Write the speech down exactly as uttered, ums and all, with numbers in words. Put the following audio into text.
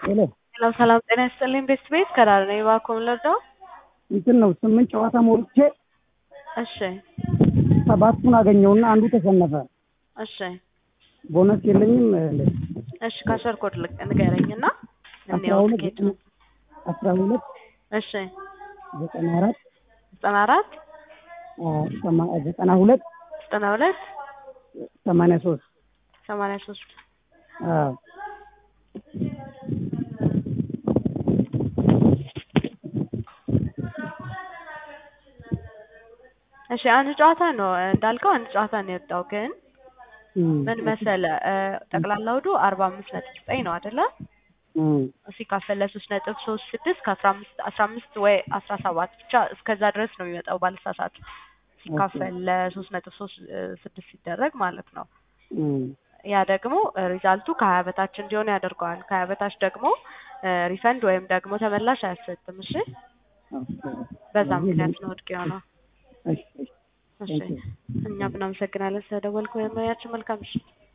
ሄሎ ሰላም ሰላም ጤና ይስጥልኝ ቤስት ቤት ከዳር ነኝ እባክዎን ልርዳው? እንትን ነው ስምንት ጨዋታ ሞልቼ እሺ ሰባቱን አገኘውና አንዱ ተሸነፈ። እሺ ቦነስ የለኝም። እሺ ካሸር ኮድ ንገረኝና አስራ እንየው ሁለት ትኬቱን። አስራ ሁለት እሺ ዘጠና አራት ዘጠና አራት ዘጠና ሁለት ዘጠና ሁለት ሰማንያ ሶስት ሰማንያ ሶስት አዎ እሺ አንድ ጨዋታ ነው እንዳልከው አንድ ጨዋታ ነው የወጣው ግን ምን መሰለ ጠቅላላ ወዱ አርባ አምስት ነጥብ ዘጠኝ ነው አይደለ? ሲካፈል ለሶስት ነጥብ ሶስት ስድስት ከአስራ አምስት አስራ አምስት ወይ አስራ ሰባት ብቻ እስከዛ ድረስ ነው የሚመጣው ባልሳሳት ሲካፈል ለሶስት ነጥብ ሶስት ስድስት ሲደረግ ማለት ነው። ያ ደግሞ ሪዛልቱ ከሀያ በታች እንዲሆን ያደርገዋል። ከሀያ በታች ደግሞ ሪፈንድ ወይም ደግሞ ተመላሽ አያሰጥም። እሺ በዛ ምክንያት ነው ወድቅ የሆነው። እሺ እኛ ብናመሰግናለን ስለደወልኩ። የማያችሁ መልካም እሺ